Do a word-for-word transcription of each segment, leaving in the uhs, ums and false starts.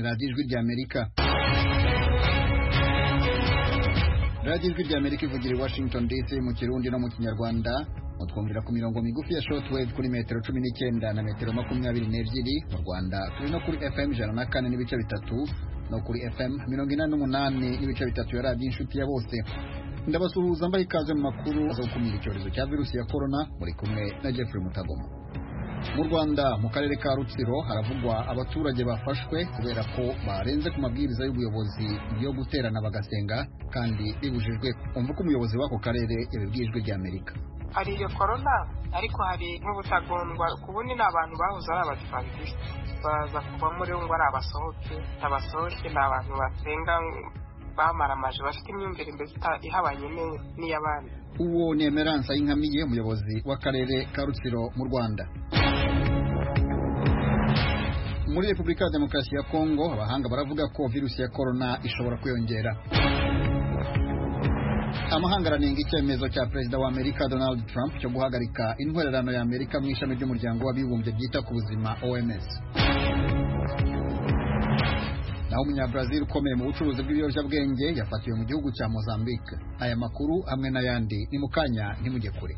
radiyo ijwi ry'Amerika radiyo ijwi ry'Amerika ivugira i Washington D C mu Kirundi no mu Kinyarwanda, mutwumvira ku mirongo migufi ya shortwave kuri metero cumi n'icyenda na metero makumyabiri n'ebyiri. Mu Rwanda turi no kuri F M ijana na kane n'ibice bitatu no kuri F M mirongo inani n'umunani n'ibice bitatu ya radiyo inshuti ya bose. Ndabasuhuza mbaye ikaze mu makuru zo kumira icyorezo cya virusi ya corona, muri kumwe na Jeffrey Mutagoma. Mu Rwanda mu karere ka Rutsiro haravugwa abaturage bafashwe kubera ko barenze ku mabwiriza y'ubuyobozi yo guterana bagasenga kandi bibujijwe. Umva ko umuyobozi w'ako karere yabibwijwe ry'Amerika. Hari iyo corona ariko hari nk'ubutagondwa kubundi n'abantu bahoze ari abadivantiste baza kuva muri ngo ari abasohoke abasohoke n'abantu basenga bamaramaje bafite imyumvire mbese ihabanye n'iy'abandi. Uwo ni Emerance Yinkamiye, umuyobozi w'akarere ka Rutsiro mu Rwanda. Muri Repubulika ya Demokarasi ya Kongo abahanga baravuga ko virusi ya corona ishobora kwiyongera. Amahanga aranenga icyemezo cya Perezida wa Amerika Donald Trump cyo guhagarika intwererano ya Amerika mu ishami ry'umuryango w'abibumbye byita ku buzima O M S. Naho umunyabrazil ukomeye mu bucuruzi bw'ibiyobyabwenge yafatiwe mu gihugu cya Mozambique. Aya makuru hamwe n'ayandi ni mu kanya ntimujye kure.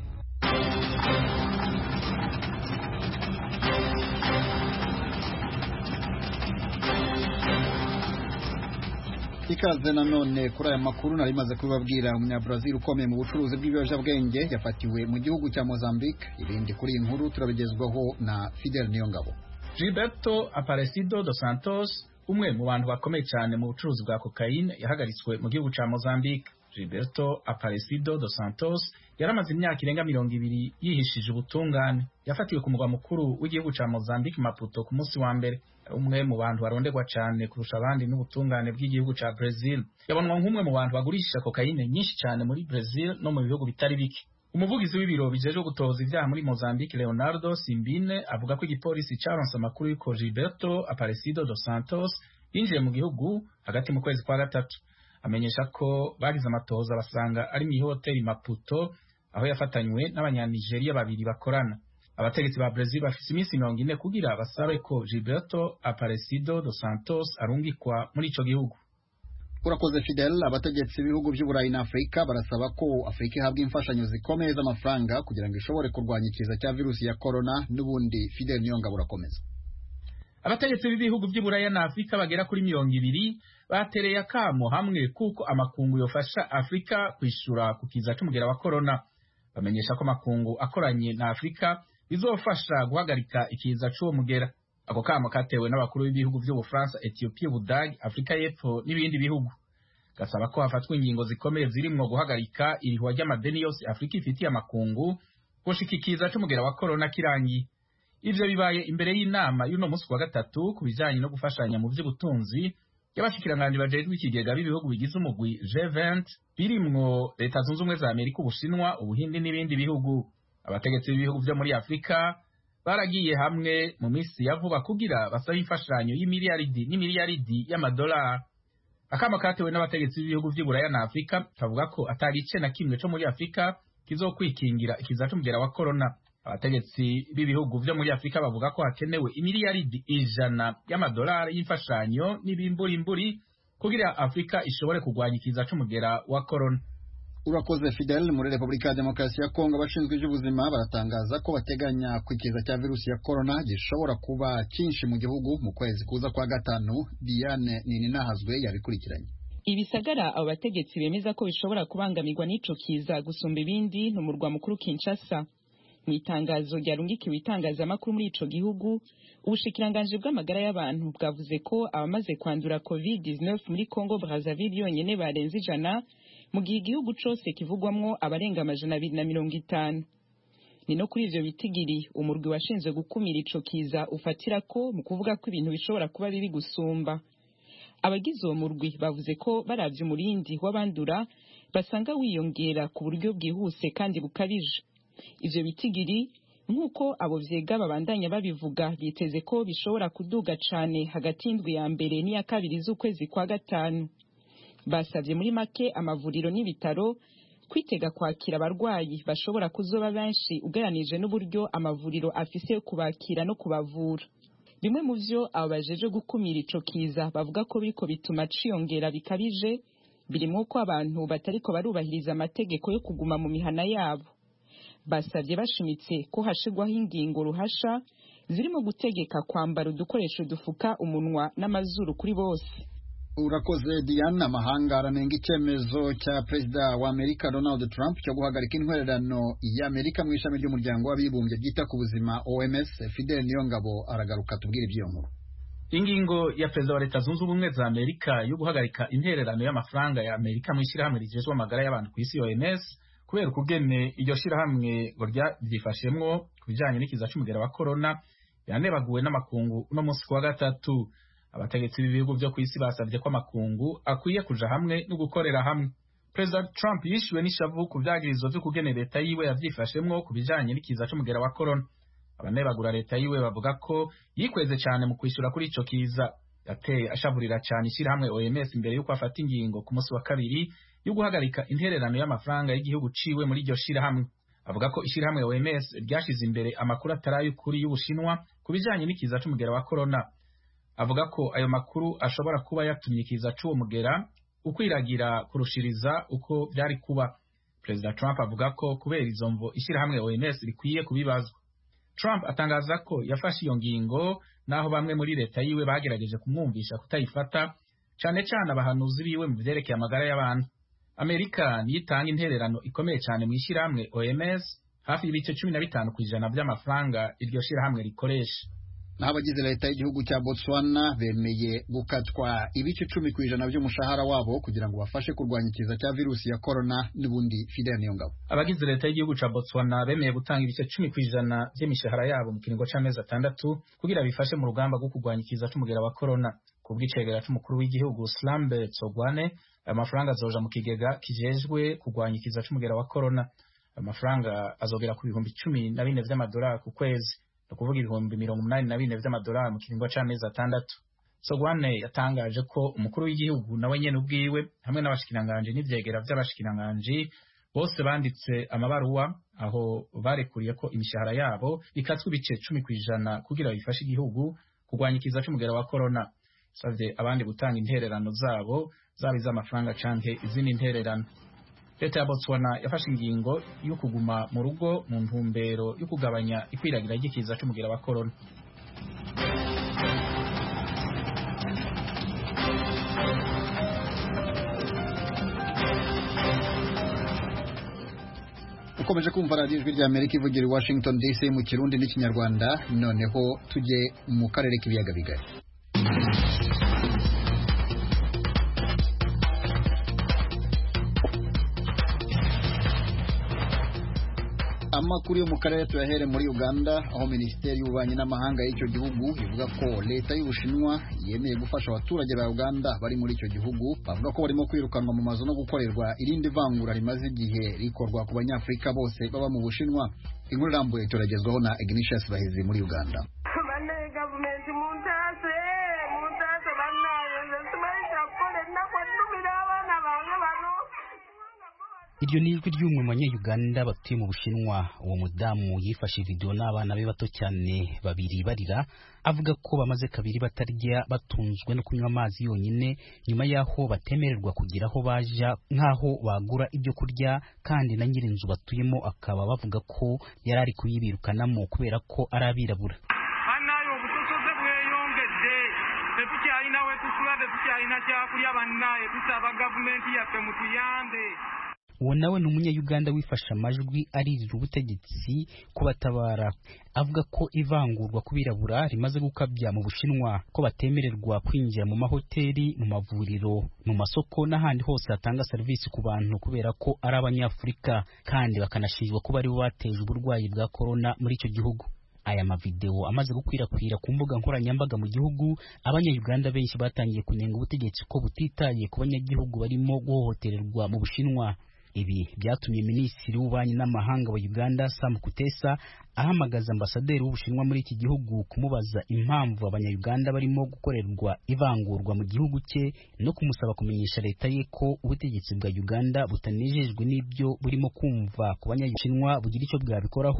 Ikaze nanone kuri aya makuru nari maze kubabwira. Umunyabrazil ukomeye mu bucuruzi bw'ibiyobyabwenge yafatiwe mu gihugu cya Mozambique. Ibindi kuri iyi nkuru turabigezwaho na Fidel Niyongabo. Gilberto Aparecido dos Santos, umwe mu bantu bakomeye cyane mu bucuruzi bwa cocaine, yahagaritswe mu gihugu cya Mozambique. Gilberto Aparecido dos Santos yaramaze imyaka irenga mirongo ibiri yihishije ubutungane. Yafatiwe ku mugwa mukuru w'igihugu cya Mozambique, Maputo, ku munsi wa mbere. Umwe mu bantu baronderwa cyane kurusha abandi n'ubutungane bw'igihugu cya Brazil. Yabonwa nk'umwe mu bantu bagurisha cocaine nyinshi cyane muri Brazil no mu bihugu bitari bike. Umuvugizi w'ibiro bijejwe gutoza ibyaha muri Mozambique, Leonardo Simbine, avuga ko igipolisi cyaronse amakuru y'uko Gilberto Aparecido dos Santos yinjiye mu gihugu hagati mu kwezi kwa gatatu. Amenyesha ko bagize amatohoza basanga ari mu ihoteli Maputo, aho yafatanywe n'abanyanigeria babiri bakorana. Abategetsi ba Brazil bafise iminsi mirongo ine kugira basabe ko Gilberto Aparecido dos Santos arungikwa muri ico gihugu. Urakoze Fidel. Abategetsi b'ibihugu by'Uburayi na Afrika barasaba ko Afrika ihabwa imfashanyo zikomeye z'amafaranga kugira ngo ishobore kurwanya ikiza cya virusi ya corona. N'ubundi Fidel Niyongabo urakomeza. Abategetsi b'ibihugu by'Uburayi na Afrika bagera kuri mirongo ibiri batereye akamo hamwe kuko amakungu yofasha Afrika kwishura ku kiza cy'umugera wa corona. Bamenyesha ko amakungu akoranye na Afrika bizofasha guhagarika ikiza cy'uwo mugera. Ako kamo katewe n'abakuru b'ibihugu by'Ubufaransa, Ethiopia, Ubudagi, Afrika y'Epfo n'ibindi bihugu. Gasaba ko hafatwa ingingo zikomeye zirimwo guhagarika irihwa ry'amadeni yose Afrika ifitiye amakungu gushika ikiza cy'umugera wa corona kirangiye. Ivyo bibaye imbere y'inama y'uno munsi wa gatatu ku bijanye no gufashanya mu by'ubutunzi y'abashikiranganje bajejwe ikigega b'ibihugu bigize umugwi G twenty birimwo Leta Zunze Ubumwe za Amerika, Ubushinwa, Ubuhindi n'ibindi bihugu. Abategetsi b'ibihugu byo muri Afrika baragiye hamwe mu minsi ya vuba kugira basabe imfashanyo y'imiliyaridi n'imiliyaridi y'amadolari. Akama katewe n'abategetsi b'ibihugu by'Uburaya na Afrika kavuga ko atari ice na kimwe cyo muri Afrika kizokwikingira ikiza cy'umugera wa corona. Abategetsi b'ibihugu byo muri Afrika bavuga ko hakenewe imiliyaridi ijana y'amadolari y'imfashanyo n'ibimburimburi kugira Afrika ishobore kurwanya ikiza cy'umugera wa corona. Urakoze Fidel. Muri Repubulika ya Demokarasi ya Kongo abashinzwe iby'ubuzima baratangaza ko bateganya ko ikiza cya virusi ya corona gishobora kuba cyinshi mu gihugu mu kwezi kuza kwa gatanu. Diane Nininahazwe yabikurikiranye. Ibisagara abo bategetsi bemeza ko bishobora kubangamirwa n'ico kiza gusumba ibindi no mu murwa mukuru Kinshasa. Mu itangazo ryarungikiwe itangazamakuru muri ico gihugu, ubushikiranganje bw'amagara y'abantu bwavuze ko abamaze kwandura covid nineteen muri Congo Brazzaville yonyene barenze ijana, mu gihe igihugu cose kivugwamwo abarenga amajana abiri na mirongo itanu. Ni no kuri ivyo bitigiri umurwi washinzwe gukumira ico kiza ufatira ko mu kuvuga ko ibintu bishobora kuba bibi gusumba. Abagize uwo murwi bavuze ko baravye umurindi w'abandura basanga wiyongera ku buryo bwihuse kandi bukabije. Ivyo bitigiri nk'uko abo vyega babandanya babivuga biteze ko bishobora kuduga cane hagati y'indwi ya mbere n'iya kabiri z'ukwezi kwa gatanu. Basavye muri make amavuriro n'ibitaro kwitega kwakira abarwayi bashobora kuzoba benshi ugeranije n'uburyo amavuriro afise kubakira no kubavura. bimwe mu vyo abajeje gukumira ico kiza bavuga ko biriko bituma ciyongera bikabije birimo ko abantu batariko barubahiriza amategeko yo kuguma mu mihana yabo. Basavye bashimitse ko hashigwaho ingingo ruhasha zirimo gutegeka kwambara udukoresho dufuka umunwa n'amazuru kuri bose. Urakoze Diana. Amahanga aranenga icyemezo cya Perezida wa Amerika Donald Trump cyo guhagarika intwererano y'Amerika mu ishami ry'umuryango w'abibumbye ryita ku buzima O M S. Fidel Niyongabo aragaruka tubwire ibyo nkuru. Ingingo ya Perezida wa Leta Zunze Ubumwe za Amerika yo guhagarika intererano y'amafaranga ya Amerika mu ishyirahamwe rijejwe amagara y'abantu ku isi O M S kubera ukugene iryo shyirahamwe ngo ryifashemwo ku bijanye n'ikiza c'umugera wa corona yanebaguwe n'amakungu uno munsi kuwa gatatu. Abategetsi b'ibihugu byo ku isi basavye ko amakungu akwiye kuja hamwe no gukorera hamwe. Perezida Trump yishuwe n'ishavu ku vyagirizo vyo kugene leta yiwe yavyifashemwo ku bijanye n'ikiza c'umugera wa corona. Abanebagura leta yiwe bavuga ko yikweze cyane mu kwishura kuri ico kiza. Yateye ashavurira cyane ishyirahamwe O M S imbere y'uko afata ingingo ku munsi wa kabiri yo guhagarika intererano y'amafaranga y'igihugu ciwe muri iryo shirahamwe. Avuga ko ishyirahamwe O M S ryashize imbere amakuru atarayo kuri y'Ubushinwa ku bijanye n'ikiza c'umugera wa corona. Avuga ko ayo makuru ashobora kuba yatumye ikiza c'uwo mugera ukwiragira kurushiriza uko byari kuba. Perezida Trump avuga ko kubera izo mvo ishyirahamwe O M S rikwiye kubibazwa. Trump atangaza ko yafashe iyo ngingo naho bamwe muri leta yiwe bagerageje kumwumvisha kutayifata, cyane cyane abahanuzi biwe mu vyerekeye amagara y'abantu. Amerika niyitanga intererano ikomeye cyane mu ishyirahamwe O M S, hafi y'ibice cumi na bitanu kw'ijana by'amafaranga iryo shyirahamwe rikoresha. N'abagize leta y'igihugu cya Botswana bemeye gukatwa ibice cumi kw'ijana by'umushahara wabo kugira ngo bafashe kurwanya ikiza cya virusi ya corona n'ubundi. Fidel Niyongabo. Abagize leta y'igihugu cya Botswana bemeye gutanga ibice cumi kw'ijana by'imishahara yabo mu kiringo c'amezi atandatu kugira bifashe mu rugamba rwo kurwanya ikiza c'umugera wa corona. Ku bw'icegera c'umukuru w'igihugu Slambe Tsogwane, amafaranga azoja mu kigega kijejwe kurwanya ikiza c'umugera wa corona. Amafaranga azogera ku bihumbi cumi na bine vy'amadolari ku kwezi, no kuvuga ibihumbi mirongo umunani na bine vy'amadolari mu kiringo c'amezi atandatu. Sogwane yatangaje ko umukuru w'igihugu nawe nyene ubwiwe hamwe n'abashikiranganje n'ivyegera vy'abashikiranganje bose banditse amabaruwa aho barekuriye ko imishahara yabo ikatswe ibice cumi kw'ijana kugira bifashe igihugu kurwanya ikiza c'umugera wa corona. Savye abandi gutanga intererano zabo zaba iz'amafaranga canke izindi intererano. Leta ya Botswana yafashe ingingo yo kuguma mu rugo mu ntumbero yo kugabanya ikwiragira ry'ikiza c'umugera wa corona. Ukomeje kumva radiyo ijwi ry'Amerika ivugira i Washington D C mu Kirundi n'Ikinyarwanda. Noneho tujye mu karere k'ibiyaga bigari. Amakuru yo mu karere tuyahere muri Uganda, aho Minisiteri y'Ububanyi n'Amahanga y'icyo gihugu ivuga ko leta y'Ubushinwa yemeye gufasha abaturage ba Uganda bari muri icyo gihugu. Bavuga ko barimo kwirukanwa mu mazu no gukorerwa irindi vangura rimaze igihe rikorwa ku Banyafurika bose baba mu Bushinwa. Inkuru irambuye turagezwaho na Ignatius Bahizi muri Uganda. Iryo ni ijwi ry'umwe mu Banyayuganda batuye mu Bushinwa. Uwo mudamu yifashe video n'abana be bato cyane babiri barira, avuga ko bamaze kabiri batarya batunzwe no kunywa amazi yonyine nyuma yaho batemererwa kugira aho baja nkaho bagura ibyo kurya, kandi na nyirinzu batuyemo akaba bavuga ko yari ari kuyibirukanamo kubera ko ari abirabura. Anayo butosoze bweyongedde tetuki alina we tusula tetuki alina kyakulya bannaye tusaba gavumenti yaffe mutuyambe. Uwo nawe ni Umunyayuganda wifasha amajwi aririra ubutegetsi kubatabara, avuga ko ivangurwa kubirabura rimaze gukabya mu Bushinwa, ko batemererwa kwinjira mu mahoteli, mu mavuriro, mu masoko n'ahandi hose hatanga serivisi ku bantu kubera ko ari Abanyafurika, kandi bakanashinjwa ko bari bateje uburwayi bwa corona muri icyo gihugu. Aya mavideo amaze gukwirakwira ku mbuga nkoranyambaga mu gihugu, Abanyayuganda benshi batangiye kunenga ubutegetsi ko butitaye ku banyagihugu barimo guhohotererwa mu Bushinwa. Ibi byatumye Minisitiri w'Ububanyi n'Amahanga wa Uganda Sam Kutesa ahamagaza ambasaderi w'Ubushinwa muri iki gihugu kumubaza impamvu Abanyayuganda barimo gukorerwa ivangurwa mu gihugu cye, no kumusaba kumenyesha leta ye ko ubutegetsi bwa Uganda butanejejwe n'ibyo burimo kumva ku Banyabushinwa bugira icyo bwabikoraho.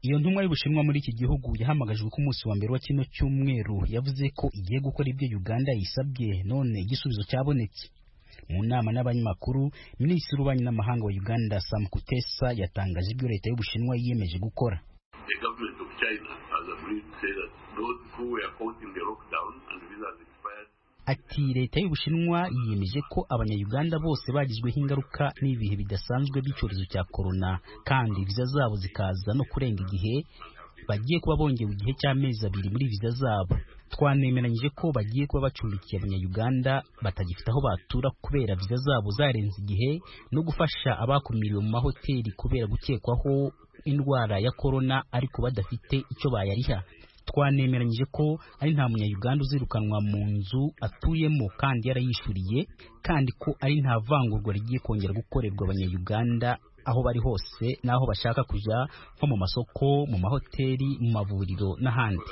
Iyo ntumwa y'Ubushinwa muri iki gihugu yahamagajwe ku munsi wa mbere wa kino cyumweru yavuze ko igiye gukora ibyo Uganda yisabye none igisubizo cyabonetse. Mu nama n'abanyamakuru, Minisitiri w'Ububanyi n'Amahanga wa Uganda Sam Kutesa yatangaje ibyo leta y'Ubushinwa yiyemeje gukora. The government of China has agreed to say that those who were caught in the lockdown and visas expired. Ati leta y'Ubushinwa yiyemeje ko abanya-Uganda bose bagizweho ingaruka n'ibihe bidasanzwe by'icyorezo cya corona kandi viza zabo zikaza no kurenga igihe, bagiye kuba bongewe igihe cy'amezi abiri muri viza zabo. Twanemeranyije ko bagiye kuba bacumbikiye abanya-Uganda batagifite aho batura kubera viza zabo zarenze igihe no gufasha abakumiriwe mu mahoteli kubera gukekwaho indwara ya corona ariko badafite icyo bayariha. Twanemeranyije ko ari nta munya-Uganda uzirukanwa mu nzu atuyemo kandi yarayishuriye, kandi ko ari nta vangurwa rigiye kongera gukorerwa abanya-Uganda aho bari hose n'aho bashaka kujya, nko mu masoko, mu mahoteli, mu mavuriro n'ahandi.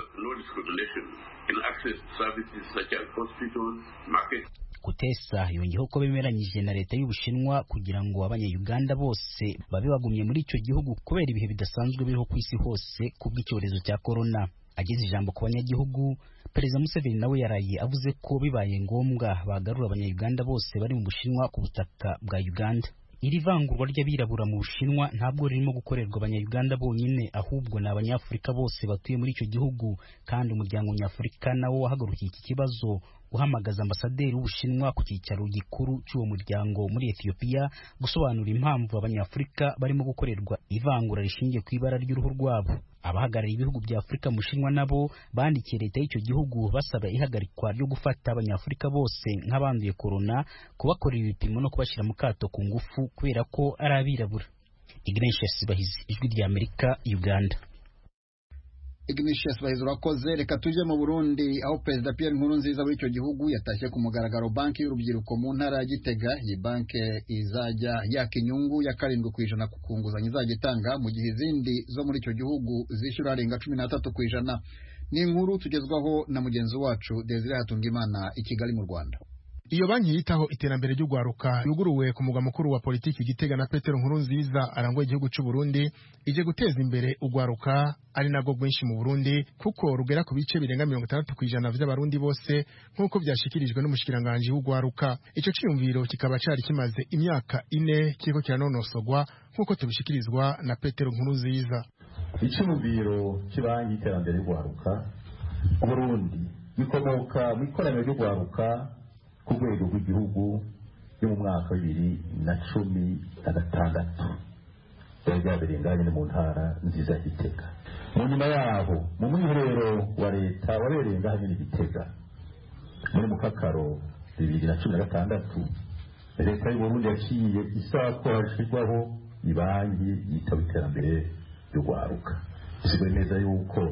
Kutesa yongeyeho ko bemeranyije na leta y'Ubushinwa kugira ngo abanya-Uganda bose babe bagumye muri icyo gihugu kubera ibihe bidasanzwe biriho ku isi hose kubw'icyorezo cya corona. Ageze ijambo ku banyagihugu, Perezida Museveni nawe yaraye avuze ko bibaye ngombwa bagarura abanya-Uganda bose bari mu Bushinwa ku butaka bwa Uganda. Iri vangurwa ry'abirabura mu Bushinwa ntabwo ririmo gukorerwa abanya-Uganda bonyine, ahubwo ni abanyafurika bose batuye muri icyo gihugu, kandi umuryango nyafurika nawo wahagurukiye iki kibazo uhamagaza ambasaderi w'Ubushinwa ku cyicaro gikuru cy'uwo muryango muri Ethiopia gusobanura impamvu abanyafurika barimo gukorerwa ivangura rishingiye ku ibara ry'uruhu rwabo. Abahagarariye ibihugu bya Afurika mu Bushinwa nabo bandikiye leta y'icyo gihugu basaba ihagarikwa ryo gufata abanyafurika bose nk'abanduye corona, kubakorera ibipimo no kubashyira mu kato ku ngufu kubera ko ari abirabura. Ignatius Bahizi, Ijwi rya Amerika, Uganda. Ignatius Bahizi urakoze. Reka tujye mu Burundi, aho Perezida Pierre Nkurunziza w'icyo gihugu yatashye ku mugaragaro banki y'urubyiruko mu ntara ya Gitega. Iyi banki izajya yaka inyungu ya karindwi ku ijana ku nguzanyo izajya itanga, mu gihe izindi zo muri icyo gihugu zishyura arenga cumi n'atatu ku ijana. Ni inkuru tugezwaho na mugenzi wacu Desire Hatungimana i Kigali mu Rwanda. Iyo banki yitaho iterambere ry'ugwaruka yuguruwe ku mugwa mukuru wa politiki Gitega na Petero Nkurunziza arangoye igihugu cy'u Burundi, ije guteza imbere ugwaruka ari nago rwinshi mu Burundi kuko rugera ku bice birenga mirongo itandatu ku ijana by'abarundi bose nk'uko byashikirijwe n'umushikiranganje w'ugwaruka. Icyo cyiyumviro kikaba cyari kimaze imyaka ine kiriko kiranonosogwa nk'uko tubishikirizwa na Petero Nkurunziza. Icyumviro kibangi iterambere ry'ugwaruka mu Burundi bikomoka mu ikoraniro ry'ugwaruka ku rwego rw'igihugu yo mu mwaka wa bibiri na cumi na gatandatu byari byabereye nganye mu ntara nziza ya Gitega. Mu nyuma yaho mu mwiherero wa leta wabereye nganye i Gitega muri mukakaro bibiri na cumi na gatandatu, leta y'u Burundi yaciye isaba ko hashirwaho ibanki yitaba iterambere ry'ugwaruka. Bisigura neza yuko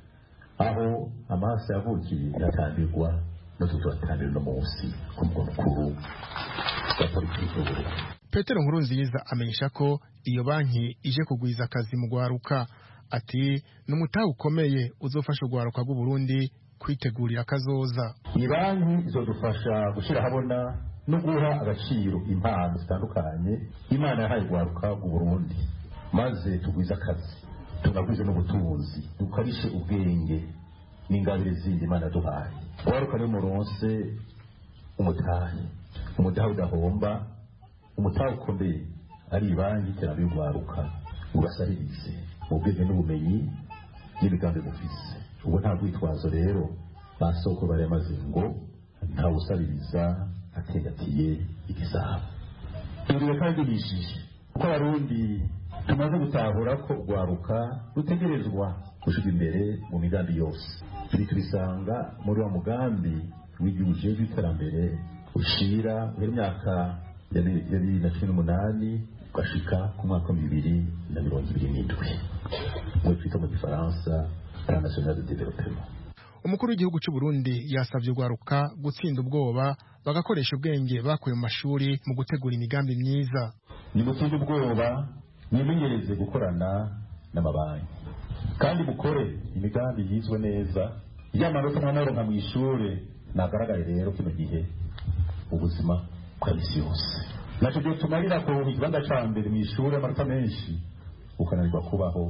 aho amaso yavukiye yatangirwa no munsi ku mugwa mukuru wa politiki y'u Burundi. Petero Nkurunziza amenyesha ko iyo banki ije kugwiza akazi mu gwaruka. Ati n'umutahe ukomeye uzofasha ugwaruka bw'u Burundi kwitegurira kazoza. Iyi banki izodufasha gushyira habona no guha agaciro impano zitandukanye Imana yahaye ugwaruka bw'u Burundi, maze tugwiza akazi, tunagwize n'ubutunzi, dukarishe ubwenge n'ingabire zindi Imana duhaye. Ugwaruka ni muronse umutahe, umutahe udahomba, umutahe ukomeye ari ibanki iterambere y'ugwaruka, ubasaririze mu bwenge n'ubumenyi n'imigambi mufise. Ubwo nta rwitwazo rero basoko bari amaze ngo nta usabiriza ategatiye igisabo. Turiwe kandi bishije kuko abarundi tumaze gutahura ko ugwaruka rutegerezwa gushyira imbere mu migambi yose. Turi tubisanga muri wa mugambi w'igihugu w'iterambere ushira mu myaka ya bibiri na cumi n'umunani ugashika ku mwaka wa bibiri na mirongo ibiri n'indwi mu twita mu Gifaransa Plan National de Développement. Umukuru w'igihugu cy'u Burundi yasabye ugwaruka gutsinda ubwoba bagakoresha ubwenge bakuye mu mashuri mu gutegura imigambi myiza. Ni gutsinda ubwoba, nimenyereze gukorana n'amabanki kandi mukore imigambi yizwe neza. Yamanota mwamoro nka mw'ishure nagaragaye rero kino gihe ubuzima kwa isi yose. Naco byo tumarira ko ikibanza ca mbere mw'ishure amanota menshi ukananirwa kubaho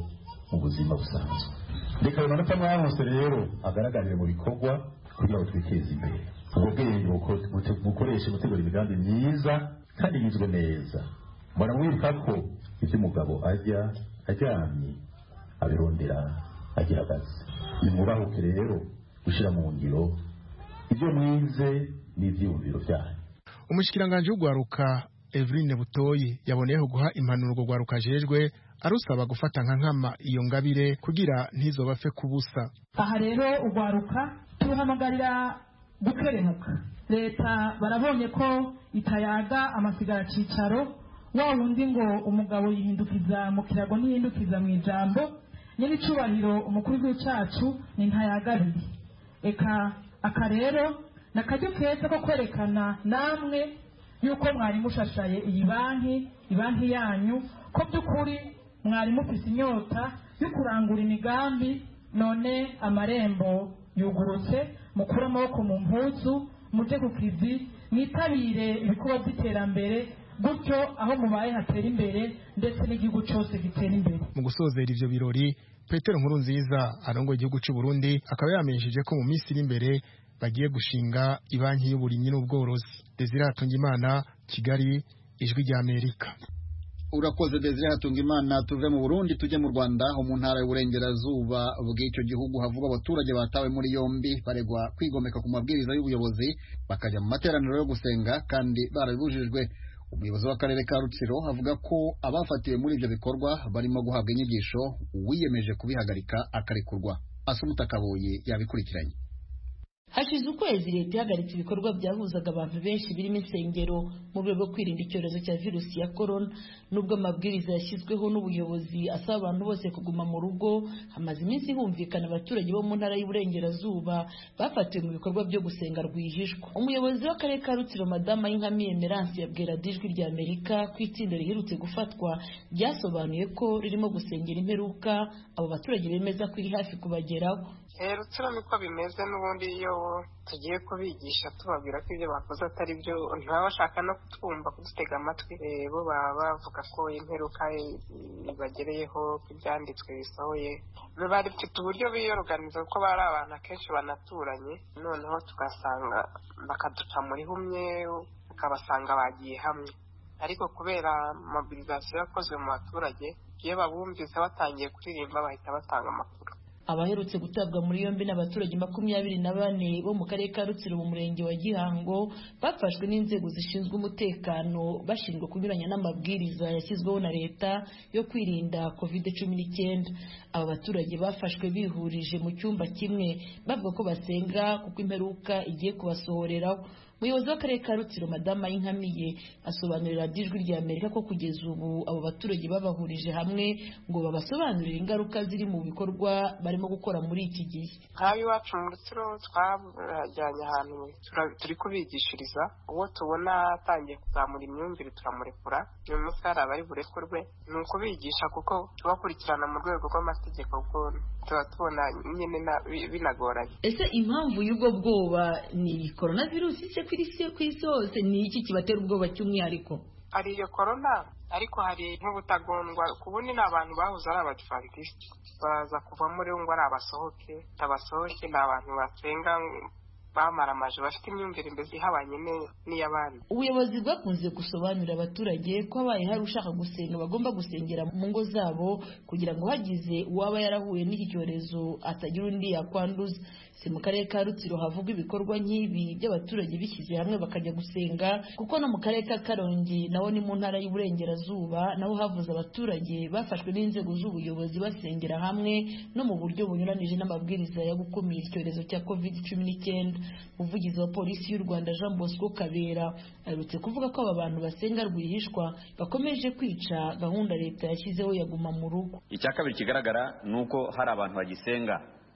mu buzima busanzwe. Reka ayo manota mwaronse rero agaragarire mu bikorwa kugira ngo twiteze imbere. Ubwenge bukoreshe gutegura imigambi myiza kandi yizwe neza. Mbona mwibuka ko ibyo umugabo ajya ajyamye abirondera agihagaze. Nimwubahuke rero gushyira mu ngiro ibyo mwize n'ibyiyumviro byanyu. Umushikiranganje w'ugwaruka Eveline Butoyi yaboneyeho guha impanuro rugwaruka jejwe arusaba gufata nka nkama iyo ngabire kugira ntizobapfe kubusa. Aha rero ugwaruka tuhamagarira gukerenuka. Leta barabonye ko itayaga amasigara cicaro wa wundi ngo umugabo yihindukiza mu kirago n'ihindukiza mu ijambo nyine icubahiro umukuru w'icacu ni ntayagabiri. Eka aka rero nakajyo keza ko kwerekana namwe yuko mwari mushashaye iyi banki ibanki yanyu ko by'ukuri mwari mufise inyota yo kurangura imigambi none amarembo yugurutse mukura amaboko mu mpuzu muje ku kizi mwitabire ibikorwa by'iterambere gutyo aho mubaye hatera imbere ndetse n'igihugu cyose gitera imbere. Mu gusozera ivyo birori Petero Nkurunziza arongoye igihugu cy'u Burundi akaba yamenyesheje ko mu minsi iri imbere bagiye gushinga ibanki y'uburimyi n'ubworozi. Desire Hatungimana, Kigali, Ijwi rya Amerika. Urakoze Desire Hatungimana. Tuve mu Burundi tujye mu Rwanda ho mu ntara y'uburengerazuba bw'icyo gihugu havuga abaturage batawe muri yombi baregwa kwigomeka ku mabwiriza y'ubuyobozi bakajya mu materaniro yo gusenga kandi barabujijwe. Umuyobozi w'akarere ka Rutsiro avuga ko abafatiwe muri ibyo bikorwa barimo guhabwa inyigisho uwiyemeje kubihagarika akarekurwa. Asumuta Kaboye yabikurikiranye. Hashize ukwezi leta ihagaritse ibikorwa byahuzaga abantu benshi birimo insengero mu rwego rwo kwirinda icyorezo cya virusi ya corona. Nubwo amabwiriza yashyizweho n'ubuyobozi asaba abantu bose kuguma mu rugo, hamaze iminsi humvikana abaturage bo mu ntara y'uburengerazuba bafatiwe mu bikorwa byo gusenga rwihishwa. Umuyobozi w'akarere ka Rutsiro Madama Yinkamiye Emerance yabwira Ijwi rya Amerika ko itsinda riherutse gufatwa ryasobanuye ko ririmo gusengera imperuka abo baturage bemeza ko iri hafi kubageraho. Rutsiro niko bimeze n'ubundi iyo tugiye kubigisha tubabwira ko ibyo bakoze atari byo ntibaba bashaka no kutwumva kudutega amatwi. Bo baba bavuga ko imperuka ibagereyeho ibyanditswe bisohoye. Bari bafite uburyo biyoroganiza kuko bari abantu akenshi banaturanye, noneho tugasanga bakaduca muri humwe ukabasanga bagiye hamwe. Ariko kubera mobilizasiyo yakozwe mu baturage, iyo babumvise batangiye kuririmba bahita batanga amakuru. Abaherutse gutabwa muri yombi n'abaturage makumyabiri na bane bo mu karere ka Rutsiro mu murenge wa Gihango bafashwe n'inzego zishinzwe umutekano bashinjwa kunyuranya n'amabwiriza yashyizweho na leta yo kwirinda covid cumi n'icyenda. Aba baturage bafashwe bihurije mu cyumba kimwe bavuga ko basenga kuko imperuka igiye kubasohoreraho. Umuyobozi w'akarere ka Rutsiro Madama Yinkamiye asobanurira Ijwi rya Amerika ko kugeza ubu abo baturage babahurije hamwe ngo babasobanurire ingaruka ziri mu bikorwa barimo gukora muri iki gihe. Nk'abi iwacu mu Rutsiro twajyanye ahantu turi kubigishiriza, uwo tubona atangiye kuzamura imyumvire turamurekura, uyu munsi hari abari burekurwe. Ni ukubigisha kuko tubakurikirana mu rwego rw'amategeko ubwo tuba tubona nyine binagoranye. Ese impamvu y'ubwo bwoba ni coronavirus se ku isi hose? Ni iki kibatera ubwoba cy'umwihariko? Hari iyo corona ariko hari nk'ubutagondwa kubundi n'abantu bahuze ari abadivantiste baza kuva muri ngo ari abasohoke abasohoke ni abantu basenga bamaramaje bafite imyumvire mbese ihabanye n'iy'abandi. Ubuyobozi bwakunze gusobanurira abaturage ko abaye hari ushaka gusenga bagomba gusengera mu ngo zabo kugira ngo hagize uwaba yarahuye n'iki cyorezo atagira undi yakwanduza. Si mu karere ka Rutsiro havuga ibikorwa nk'ibi by'abaturage bishyize hamwe bakajya gusenga, kuko no mu karere ka Karongi naho ni mu ntara y'uburengerazuba naho havuze abaturage bafashwe n'inzego z'ubuyobozi basengera hamwe no mu buryo bunyuranije n'amabwiriza yo gukumira icyorezo cya covid cumi n'icyenda. Umuvugizi wa polisi y'u Rwanda Jean Bosco Kabera aherutse kuvuga ko aba bantu basenga rwihishwa bakomeje kwica gahunda leta yashyizeho yaguma mu rugo. Icya kabiri kigaragara ni uko hari abantu bagisenga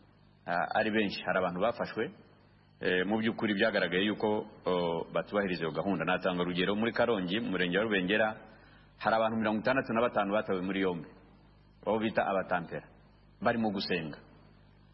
ari benshi, hari abantu bafashwe mu by'ukuri byagaragaye yuko batubahiriza iyo gahunda. Natanga urugero muri Karongi mu murenge wa Rubengera hari abantu mirongo itandatu na batanu batawe muri yombi, abo bita abatampera barimo gusenga.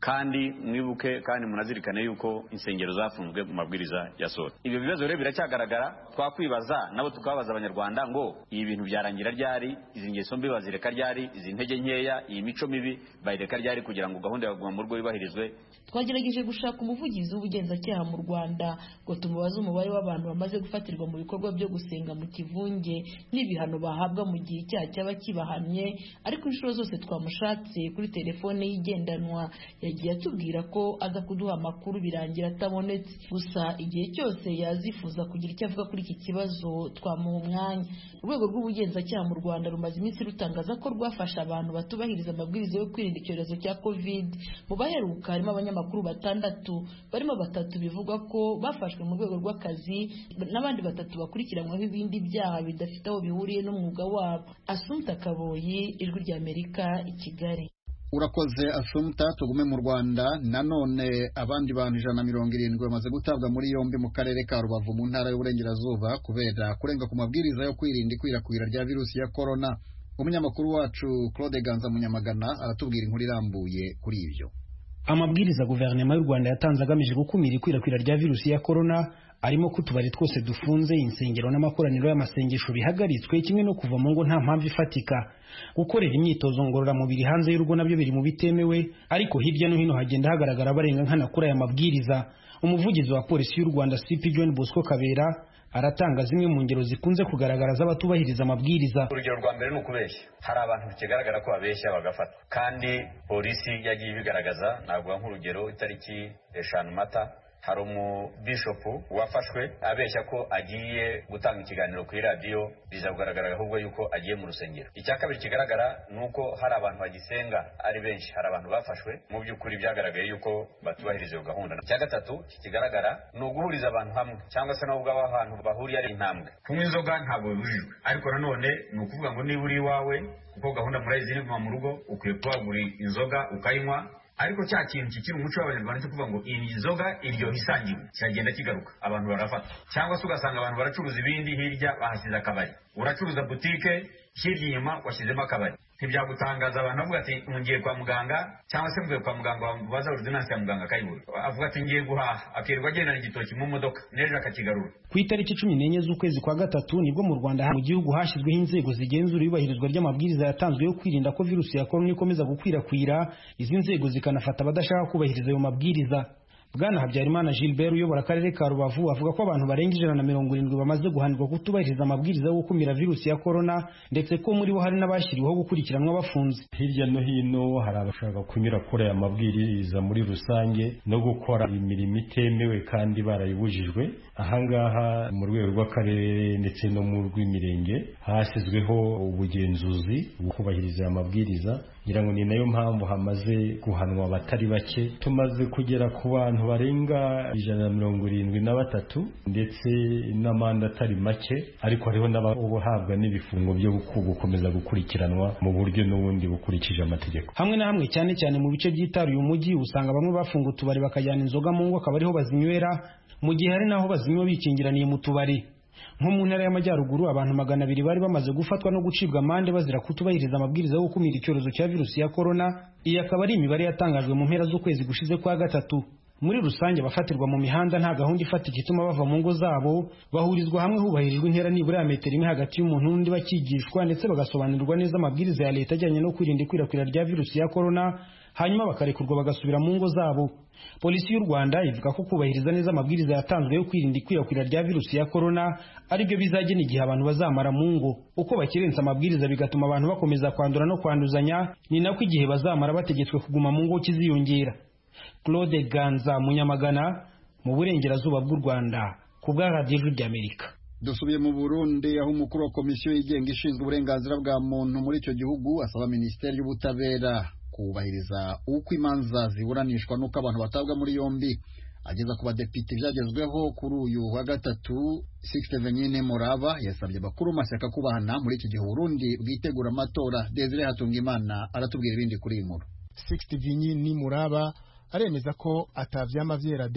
kandi mwibuke kandi munazirikane yuko insengero zafunzwe mu mabwiriza yasohotse. Ibyo bibazo rero biracyagaragara, twakwibaza nabo tukabaza abanyarwanda ngo ibi bintu byarangira ryari, izi ngeso mbi bazireka ryari, izi ntege nkeya, iyi mico mibi bayireka ryari kugira ngo gahunda ya guma mu rugo yubahirizwe. Twagerageje gushaka umuvugizi w'ubugenzacyaha mu Rwanda ngo tumubaze umubare w'abantu bamaze gufatirwa mu bikorwa byo gusenga mu kivunge n'ibihano bahabwa mu gihe icyaha cyaba kibahamye, ariko inshuro zose twamushatse kuri telefone yigendanwa yagiye atubwira ko aza kuduha amakuru birangira atabonetse. Gusa igihe cyose yazifuza kugira icyo avuga kuri iki kibazo twamuha umwanya. Urwego rw'ubugenzacyaha mu Rwanda rumaze iminsi rutangaza ko rwafasha abantu batubahiriza amabwiriza yo kwirinda icyorezo cya covid. Mu baheruka harimo abanyamakuru batandatu, barimo batatu bivugwa ko bafashwe mu rwego rw'akazi n'abandi batatu bakurikiranyweho ibindi byaha bidafite aho bihuriye n'umwuga wabo. Assumpta Kaboyi, Ijwi ry'Amerika, i Kigali. Urakoze Assumpta. Tugume mu Rwanda. Nanone abandi bantu ijana na mirongo irindwi bamaze gutabwa muri yombi mu karere ka Rubavu mu ntara y'Uburengerazuba kubera kurenga ku mabwiriza yo kwirinda ikwirakwira rya virusi ya corona. Umunyamakuru wacu Claude Ganza Munyamagana aratubwira inkuru irambuye kuri ibyo. Amabwiriza guverinoma y'u Rwanda yatanze agamije gukumira ikwirakwira rya virusi ya corona arimo ko utubari twose dufunze, insengero n'amakoraniro y'amasengesho bihagaritswe, kimwe no kuva mu ngo nta mpamvu ifatika. Gukorera imyitozo ngororamubiri hanze y'urugo nabyo biri mu bitemewe, ariko hirya no hino hagenda hagaragara barenga nkana kuri aya mabwiriza. Umuvugizi wa polisi y'u Rwanda C P John Bosco Kabera aratanga zimwe mu ngero zikunze kugaragara z'abatubahiriza amabwiriza. Urugero rwa mbere ni ukubeshya. Hari abantu bikigaragara ko babeshya bagafatwa, kandi polisi yagiye ibigaragaza. Navuga nk'urugero itariki eshanu Mata hari umubishopu wafashwe abeshya ko agiye gutanga ikiganiro kuri radiyo, biza kugaragara ahubwo yuko agiye mu rusengero. Icya kabiri kigaragara ni uko hari abantu bagisenga ari benshi, hari abantu bafashwe mu by'ukuri byagaragaye yuko batubahiriza iyo gahunda. Icya gatatu kigaragara ni uguhuriza abantu hamwe, cyangwa se nubwo abo abantu bahuriye ari intambwe. Kunywa inzoga ntabwo bibujijwe, ariko nanone ni ukuvuga ngo niba uri iwawe, kuko gahunda murayizi ni mu rugo, ukwiye kuhagura inzoga ukayinywa. Ariko cya kintu kikiri umuco w'Abanyarwanda cyo kuvuga ngo iyi nzoga iryo hisangiwe kiragenda kigaruka, abantu barafata. Cyangwa se ugasanga abantu baracuruza ibindi, hirya bahasize akabari. Uracuruza butike, hirya inyuma washyizemo akabari. Ntibyagutangaza abantu bavuga ati ngiye kwa muganga, cyangwa se mvuye kwa muganga baza ordinance ya muganga akayibura, avuga ati ngiye guhaha, akirirwa agendana igitoki mu modoka, neje akakigarura. Ku itariki cumi n'enye z'ukwezi kwa gatatu nibwo mu Rwanda mu gihugu hashyizweho inzego zigenzura iyubahirizwa ry'amabwiriza yatanzwe yo kwirinda ko virusi ya corona ikomeza gukwirakwira. Izi nzego zikanafata abadashaka kubahiriza ayo mabwiriza. Bwana Habyarimana Gilbert uyobora akarere ka Rubavu avuga ko abantu barenga ijana na mirongo irindwi bamaze guhanirwa kutubahiriza amabwiriza yo gukumira virusi ya corona, ndetse ko muri bo hari n'abashyiriweho gukurikiranwa bafunze. Hirya no hino hari abashaka kunyura kuri aya mabwiriza muri rusange no gukora imirimo itemewe kandi barayibujijwe. Ahangaha mu rwego rw'akarere ndetse no mu rw'imirenge hashyizweho ubugenzuzi bukubahiriza aya mabwiriza. Ngira ngo ni nayo mpamvu hamaze guhanwa abatari bake. Tumaze kugera ku bantu barenga ijana na mirongo irindwi na batatu, ndetse n'amande atari make, ariko hariho n'abahabwa n'ibifungo byo gukomeza gukurikiranwa mu buryo n'ubundi bukurikije amategeko. Hamwe na hamwe cyane cyane mu bice byitaruye umujyi usanga bamwe bafunga utubari bakajyana inzoga mu ngo akaba ariho bazinywera, mu gihe hari naho bazinywa bikingiraniye mu tubari. Nko mu ntara y'Amajyaruguru abantu magana abiri bari bamaze gufatwa no gucibwa amande bazira kutubahiriza amabwiriza yo gukumira icyorezo cya virusi ya corona. Iyi akaba ari imibare yatangajwe mu mpera z'ukwezi gushize kwa gatatu. Muri rusange abafatirwa mu mihanda nta gahunda ifatika ituma bava mu ngo zabo, bahurizwa hamwe hubahirijwe intera nibura ya metero imwe hagati y'umuntu n'undi, bakigishwa ndetse bagasobanurirwa neza amabwiriza ya leta ajyanye no kwirinda ikwirakwira rya virusi ya corona, hanyuma bakarekurwa bagasubira mu ngo zabo. Polisi y'u Rwanda ivuga ko kubahiriza neza amabwiriza yatanzwe yo kwirinda ikwirakwira rya virusi ya corona aribyo bizagena igihe abantu bazamara mu ngo. Uko bakirenza amabwiriza bigatuma abantu bakomeza kwandura no kwanduzanya, ni nako igihe bazamara bategetswe kuguma mu ngo kiziyongera. Claude Ganza Munyamagana mu burengerazuba bw'u Rwanda ku bwa Radio Ijwi ry'Amerika. Dusubiye mu Burundi aho umukuru wa komisiyo yigenga ishinzwe uburenganzira bwa muntu muri icyo gihugu asaba Minisiteri y'Ubutabera kubahiriza uko imanza ziburanishwa n'uko abantu batabwa muri yombi. Ageza ku badepite byagezweho kuri uyu wa gatatu, Sixte Venyine Moraba yasabye bakuru mashyaka kubahana muri iki gihe Burundi bwitegura amatora. Desire Hatungimana aratubwira ibindi kuri iyi nkuru. Sixte Venyine Moraba aremeza ko atavyama vyera de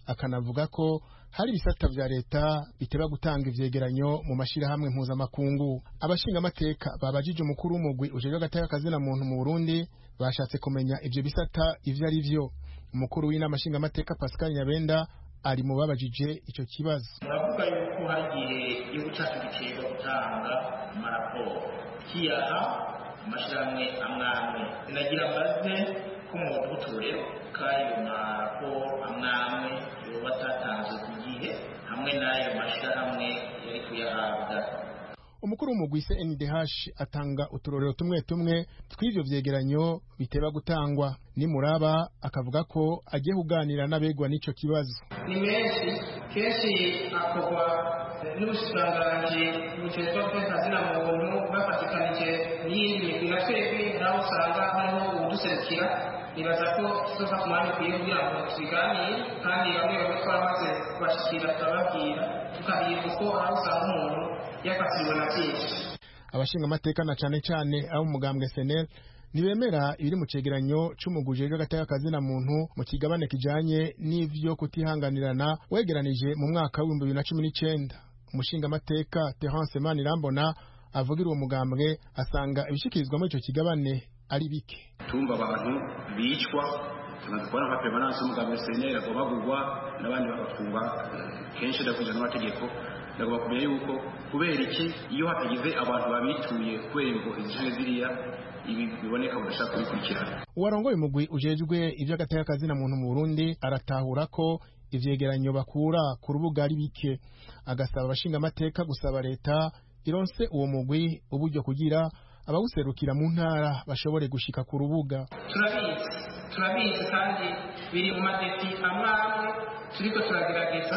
akanavuga ko hari ibisata vya leta biteba gutanga ivyegeranyo mu mashirahamwe mpuzamakungu. Abashingamateka babajije umukuru w'umugwi ujejwe agateka kazina muntu mu Burundi bashatse kumenya ivyo bisata ivyo ari vyo. Umukuru w'inama nshingamateka Pascal Nyabenda ari mu babajije ico kibazo. Muravuga yuko hari igihe igihugu cyacu gicibwa gutanga amaraporo kiyaha amashirahamwe amwe amwe. Sinagira maze ko mu buturero kayo maraporo amwe amwe yoba atatanzwe ku gihe hamwe n'ayo mashirahamwe yari kuyahabwa. Umukuru w'umugwi C N D H atanga uturorero tumwe tumwe tw'ivyo vyegeranyo biteba gutangwa. Ni Muraba akavuga ko agiye kuganira n'abegwa n'ico kibazo. Ni menshi kenshi akorwa n'ubushikiranganji bujejwe kw'akazina muntu bafatikanije n'iyindi migwi na twebwe naho usanga hariho uwuduserukira. Nibaza ko tuzofa ku mwanya ukwiye kugira ngo tubiganire kandi bamwe bamwe twaramaze kubashikira tukababwira tukabiga uko aho usanga umuntu yakasiriwe na byinshi. Abashinga amateka na cane cane abo mugambwe S N L nibemera ibiri mu cegeranyo c'umuguje w'agateka kazina muntu mu kigabane kijanye n'ivyo kutihanganirana wegeranije mu mwaka wa bibiri na cumi n'icenda. Umushinga amateka Terence Manirambona avugira uwo mugambwe asanga ibishikirizwa muri ico kigabane ari bike. Tumba abantu bicwa tunazikora nka permanence y'umugambwe S N L agobagurwa n'abandi bagafunga kenshi ndakuja n'amategeko. Ndagomba kumenya yuko kubera iki iyo hatagize abantu babituye kubera ngo izijane ziriya ibi biboneka budashaka kubikurikirana. Uwarongoye umugwi ujejwe ivyo agateka kazina muntu mu Burundi aratahura ko ivyegeranyo bakura ku rubuga ari bike, agasaba abashinga amateka gusaba leta ironse uwo mugwi uburyo kugira abawuserukira mu ntara bashobore gushika ku rubuga. Turabizi turabizi kandi biri mu madefi amwe amwe turiko turagerageza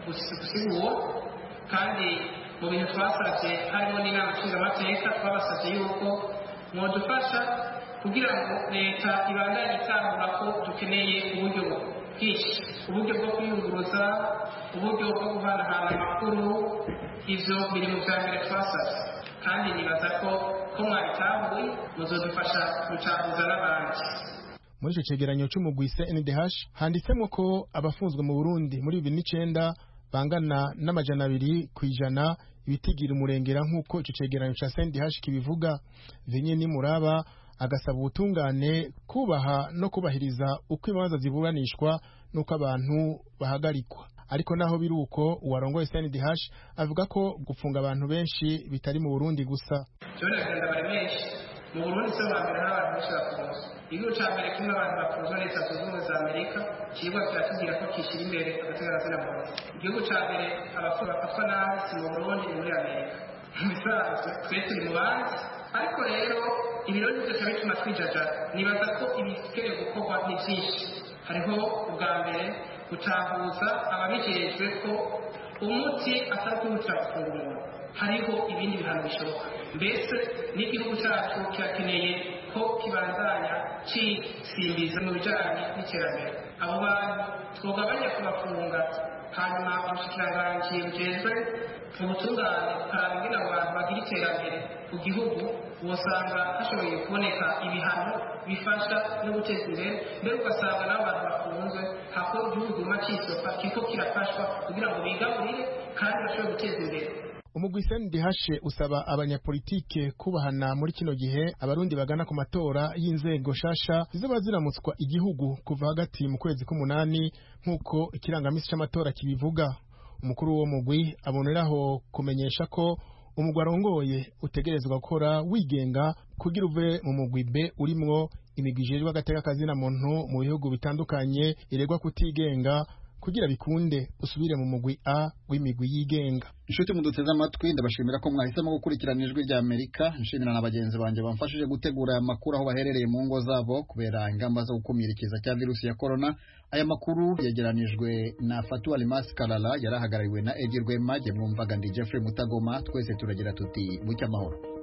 gusigura kandi mu bintu twasabye harimo n'inama nshingamateka twabasabye yuko mwodufasha kugira ngo leta ibandanye itahura ko dukeneye uburyo bwinshi, uburyo bwo kwiyunguruza, uburyo bwo guhanahana amakuru. Ivyo biri mu vya mbere twasabye kandi nibaza ko ko mwabitahuye muzodufasha gucahuza n'abandi. Muri ico cegeranyo c'umugwi C N D H handitsemwo ko abafunzwe mu Burundi muri bibiri n'icenda bangana n'amajana abiri kwijana ibitigira umurengera nk'uko ico cegeranyo ca C N D H kibivuga. Venye ni Muraba agasaba ubutungane kubaha no kubahiriza uko imanza ziburanishwa n'uko abantu bahagarikwa. Ariko naho biruko uwarongoye C N D H avuga ko gufunga abantu benshi bitari mu Burundi gusa. Cyone genda bari benshi mu Burundi se bambere n'abantu benshi bafunzwe. Igihugu ca mbere kimwe abantu bafunzwe leta zunze ubumwe za Amerika kirwa kiratubwira ko kishira imbere agateka kazina muntu. Igihugu ca mbere abafungwa bafatwa nabi si mu Burundi muri Amerika. Bisanzwe twese ni mu bandi ariko rero ibiro byose bituma twijaja. Nibaza ko ibikeneye gukorwa ni byinshi. Hariho ubwa mbere gutahuza ababijejwe ko umuti atari kuwutira gufunga umuntu, hariho ibindi bihano bishoboka. Mbese n'igihugu cyacu kirakeneye ko kibandanya cisimbiza mu bijanye n'iterambere. Abo bantu twogabanya kubafunga hanyuma ubushikiranganji bujejwe ubutungane bukaraba ingene abo bantu bagira iterambere ku gihugu, wosanga hashoboye kuboneka ibihano bifasha no guteza imbere, mbere ugasanga n'abo bantu bafunzwe hako igihugu guma cisofa kiko kirafashwa kugira ngo bigaburire kandi bashobore guteza imbere. Umugwi C N D H usaba abanyapolitike kubahana muri kino gihe abarundi bagana ku matora y'inzego shasha zizoba ziramutswa igihugu kuva hagati mu kwezi k'umunani nk'uko ikirangamisi c'amatora kibivuga. Umukuru w'uwo mugwi aboneraho kumenyesha ko umugwi arongoye utegerezwa gukora wigenga kugira uve mu mugwi B urimwo imigwi ijejwe agateka kazina muntu mu bihugu bitandukanye iregwa kutigenga kugira bikunde usubire mu mugwi A w'imigwi yigenga. Inshuti muduteze amatwi ndabashimira ko mwahisemo gukurikirana ijwi rya Amerika. Nshimira na bagenzi banje bamfashije gutegura aya makuru aho baherereye mu ngo zabo kubera ingamba zo gukumira ikiza cya virusi ya corona. Aya makuru yegeranijwe na Fatou Alimas Kalala yarahagarariwe na Edi Rwema. Jye mwumvaga ndi Jeffrey Mutagoma. Twese turagira tuti bucya amahoro.